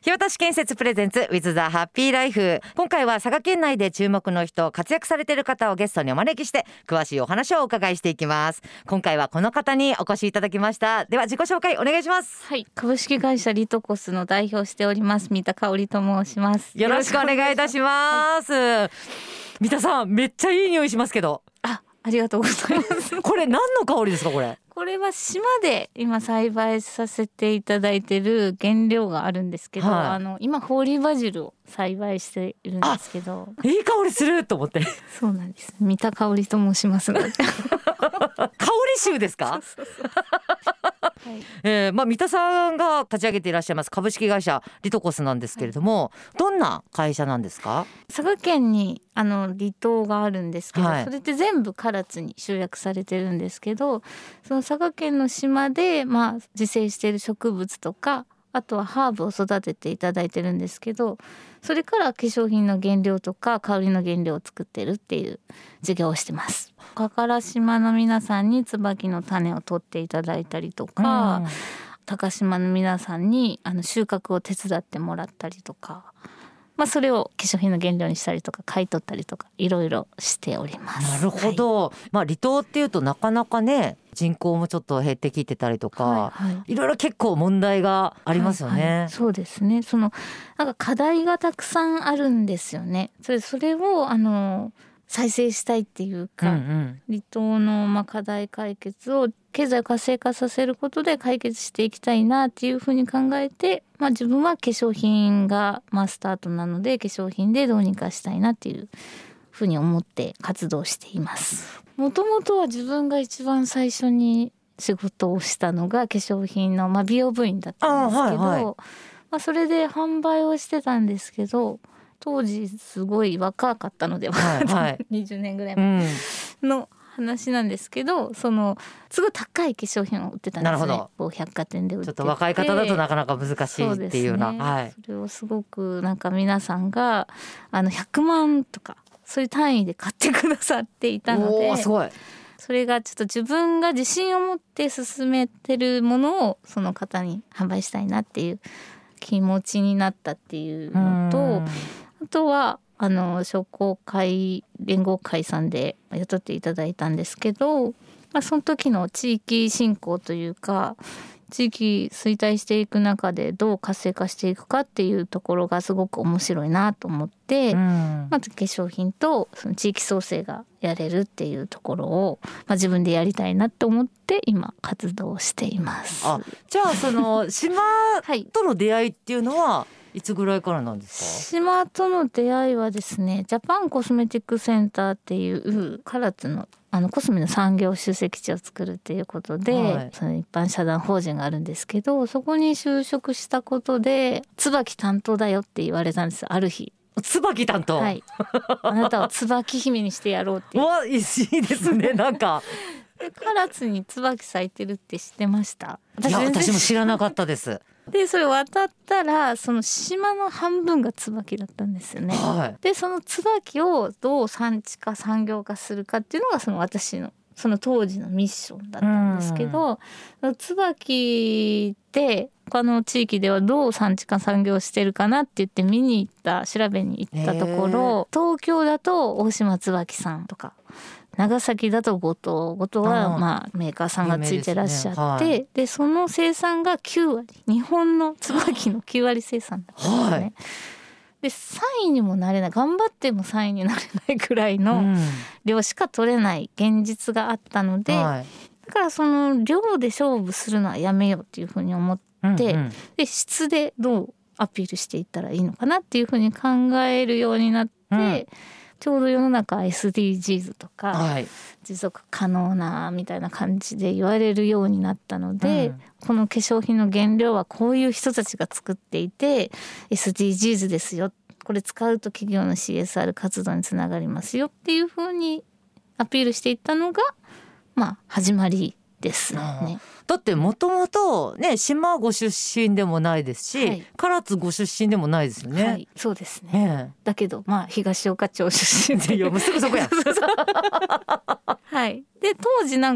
日渡建設プレゼンツ with the happy life。 今回は佐賀県内で注目の人、活躍されている方をゲストにお招きして詳しいお話をお伺いしていきます。今回はこの方にお越しいただきました。では自己紹介お願いします。 はい、株式会社リトコスの代表をしております三田香織と申します。 よろしくお願いいたします、三田さん、めっちゃいい匂いしますけど。 ありがとうございますこれ何の香りですか？ これは島で今栽培させていただいている原料があるんですけど、今ホーリーバジルを栽培しているんですけど、 いい香りすると思って。 そうなんです。三田香織と申しますので香り臭ですか？ そう三田さんが立ち上げていらっしゃいます株式会社リトコスなんですけれども、どんな会社なんですか？ 佐賀県に離島があるんですけど、それって全部唐津に集約されてるんですけど、その佐賀県の島で、自生している植物とか、あとはハーブを育てていただいてるんですけど、それから化粧品の原料とか香りの原料を作ってるっていう事業をしてます。加唐島の皆さんに椿の種を取っていただいたりとか、高島の皆さんに収穫を手伝ってもらったりとか、それを化粧品の原料にしたりとか買い取ったりとかいろいろしております。 なるほど、離島っていうとなかなかね、人口もちょっと減ってきてたりとか、いろいろ結構問題がありますよね。 そうですね。なんか課題がたくさんあるんですよね。それを再生したいっていうか、離島の課題解決を経済を活性化させることで解決していきたいなっていうふうに考えて、自分は化粧品がスタートなので、化粧品でどうにかしたいなっていうふうに思って活動しています。もともとは自分が一番最初に仕事をしたのが化粧品の美容部員だったんですけど、それで販売をしてたんですけど、当時すごい若かったので、20年ぐらい前の話なんですけど、すごい高い化粧品を売ってたんですね。百貨店で売ってて、 ちょっと若い方だとなかなか難しいっていうような、 それをすごく皆さんが100万とかそういう単位で買ってくださっていたので、 すごい。 それがちょっと自分が自信を持って進めてるものをその方に販売したいなっていう気持ちになったっていうのと、あとは商工会連合会さんで雇っていただいたんですけど、その時の地域振興というか、地域衰退していく中でどう活性化していくかっていうところがすごく面白いなと思って、まず化粧品とその地域創生がやれるっていうところを、自分でやりたいなと思って今活動しています。 じゃあ島との出会いっていうのはいつぐらいからなんですか？ 島との出会いはですね、ジャパンコスメティックセンターっていう唐津のコスメの産業集積地を作るっていうことで、その一般社団法人があるんですけど、そこに就職したことで椿担当だよって言われたんです。ある日、 椿担当、 あなたを椿姫にしてやろうっていいですね。なんか唐津に椿咲いてるって知ってました？ 私も知らなかったです。 でそれ渡ったら、その島の半分が椿だったんですよね。でその椿をどう産地化産業化するかっていうのが私のその当時のミッションだったんですけど、椿って他の地域ではどう産地化産業してるかなって言って見に行った調べに行ったところ、東京だと大島椿さんとか、長崎だと五島はメーカーさんがついてらっしゃって、でその生産が9割、日本の椿の9割生産だったんですね。で3位にもなれない、頑張っても3位になれないくらいの量しか取れない現実があったので、だからその量で勝負するのはやめようっていうふうに思って、で質でどうアピールしていったらいいのかなっていうふうに考えるようになって、ちょうど世の中 SDGs とか、持続可能なみたいな感じで言われるようになったので、この化粧品の原料はこういう人たちが作っていて SDGs ですよ、これ使うと企業の CSR 活動につながりますよっていう風にアピールしていったのが始まりですね。 だってもともとね、島ご出身でもないですし、唐津ご出身でもないですよね。 そうですね、だけど東岡町出身でもうすぐそこやで当時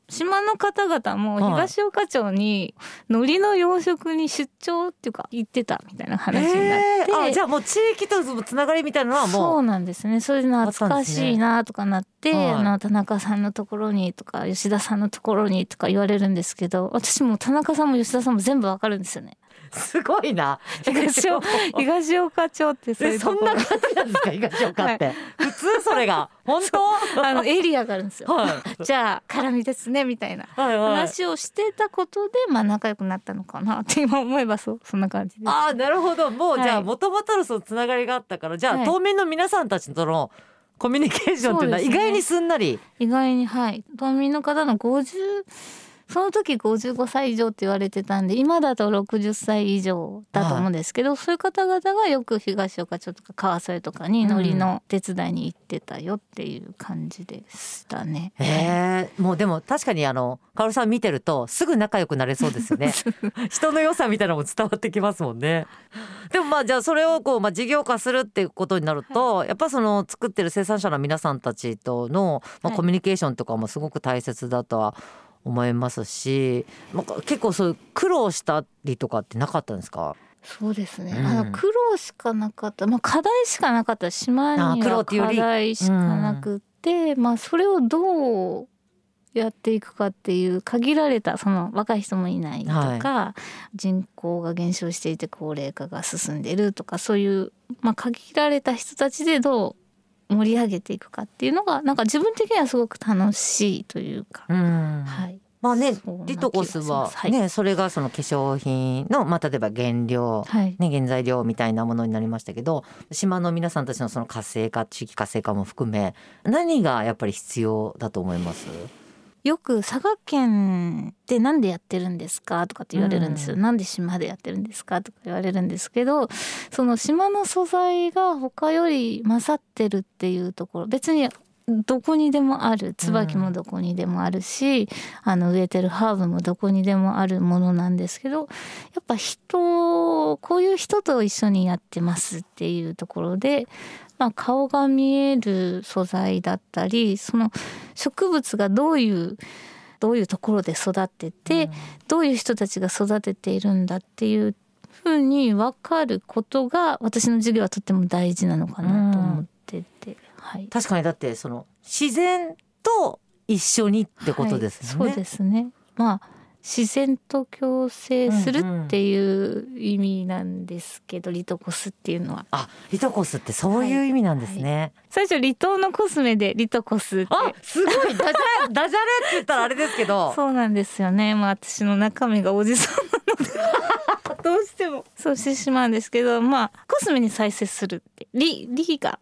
島の方々も東岡町に海苔の養殖に出張っていうか行ってたみたいな話になって、 じゃあもう地域とつながりみたいなのはもうそうなんですね。それで懐かしいなとかなって、田中さんのところにとか吉田さんのところにとか言われるんですけど、私も田中さんも吉田さんも全部わかるんですよね。 すごいな。 東岡町ってそういうところそんな感じなんですか東岡って、はい、普通それが本当エリアがあるんですよ、はい、じゃあ絡みですねみたいな話をしてたことで、仲良くなったのかなって今思えばそんな感じです。 なるほど。もうじゃあもともとのそのつながりがあったから、じゃあ島民の皆さんたちとのコミュニケーションっていうのは意外にすんなり、 意外に島民の方のその時55歳以上って言われてたんで、今だと60歳以上だと思うんですけど、そういう方々がよく東岡町とか川添とかに海苔の手伝いに行ってたよっていう感じでしたね。 もうでも確かにかおるさん見てるとすぐ仲良くなれそうですよね人の良さみたいなのも伝わってきますもんね。でもじゃあそれを事業化するっていうことになると、やっぱその作ってる生産者の皆さんたちとの、コミュニケーションとかもすごく大切だとは思いますし、結構そういう苦労したりとかってなかったんですか？ そうですね、苦労しかなかった、課題しかなかった。島には課題しかなくて、それをどうやっていくかっていう限られた、その若い人もいないとか、人口が減少していて高齢化が進んでいるとか、そういう、限られた人たちでどう盛り上げていくかっていうのが自分的にはすごく楽しいというか、 リトコスはね、それがその化粧品の、例えば原料、原材料みたいなものになりましたけど、島の皆さんたちのその活性化、地域活性化も含め何がやっぱり必要だと思います？ よく佐賀県ってなんでやってるんですかとかって言われるんですよ、なんで島でやってるんですかとか言われるんですけど、その島の素材が他より勝ってるっていうところ、別にどこにでもある、椿もどこにでもあるし、植えてるハーブもどこにでもあるものなんですけど、やっぱこういう人と一緒にやってますっていうところで、顔が見える素材だったり、その植物がどういうところで育ってて、どういう人たちが育てているんだっていうふうに分かることが、私の授業はとっても大事なのかなと思ってて、 確かに。だってその自然と一緒にってことですよね。 そうですね。自然と共生するっていう意味なんですけど、リトコスっていうのは。 リトコスってそういう意味なんですね。 最初離島のコスメでリトコスって。 すごいダジャレって言ったらあれですけど。 そうなんですよね。私の中身がおじさんなのでどうしてもそうしてしまうんですけど、コスメに再生するってリが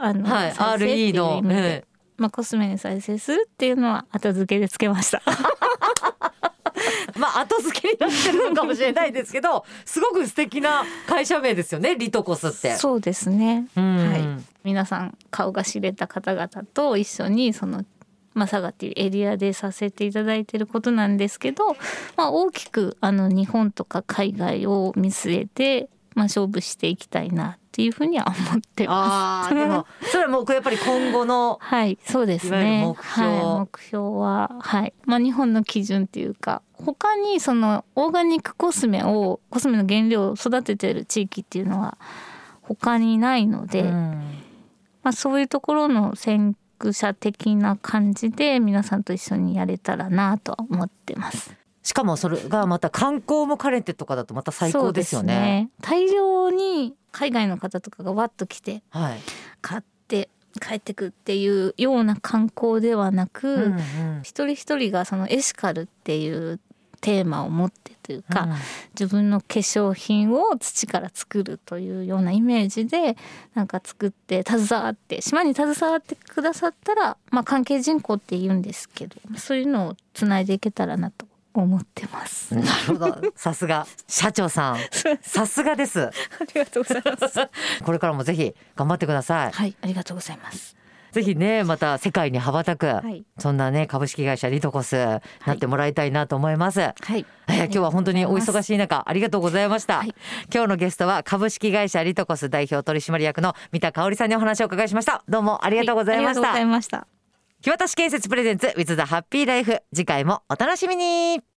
RE の、 コスメに再生するっていうのは後付けでつけました後付けになってるのかもしれないですけどすごく素敵な会社名ですよね、リトコスって。 そうですね、皆さん顔が知れた方々と一緒にその佐賀っていうエリアでさせていただいていることなんですけど、大きく日本とか海外を見据えて、勝負していきたいなっていうふうには思ってます。 でもそれはもうやっぱり今後のそうですね、 目標、 目標は日本の基準っていうか、他にそのオーガニックコスメの原料を育ててる地域っていうのは他にないので、そういうところの先駆者的な感じで皆さんと一緒にやれたらなとは思ってます。 しかもそれがまた観光も兼ねてとかだとまた最高ですよね。 大量に海外の方とかがわっと来て、買って帰ってくっていうような観光ではなく、一人一人がそのエシカルっていうテーマを持ってというか、自分の化粧品を土から作るというようなイメージで作って島に携わってくださったら、関係人口って言うんですけど、そういうのをつないでいけたらなと思ってます。 なるほど、さすが社長さんさすがです。 ありがとうございますこれからもぜひ頑張ってください。 ありがとうございます。 ぜひね、また世界に羽ばたく、そんなね株式会社リトコスなってもらいたいなと思います。今日は本当にお忙しい中ありがとうございました。今日のゲストは株式会社リトコス代表取締役の三田香織さんにお話をお伺いしました。どうもありがとうございました。 ありがとうございました。 木渡建設プレゼンツ with the happy life、 次回もお楽しみに。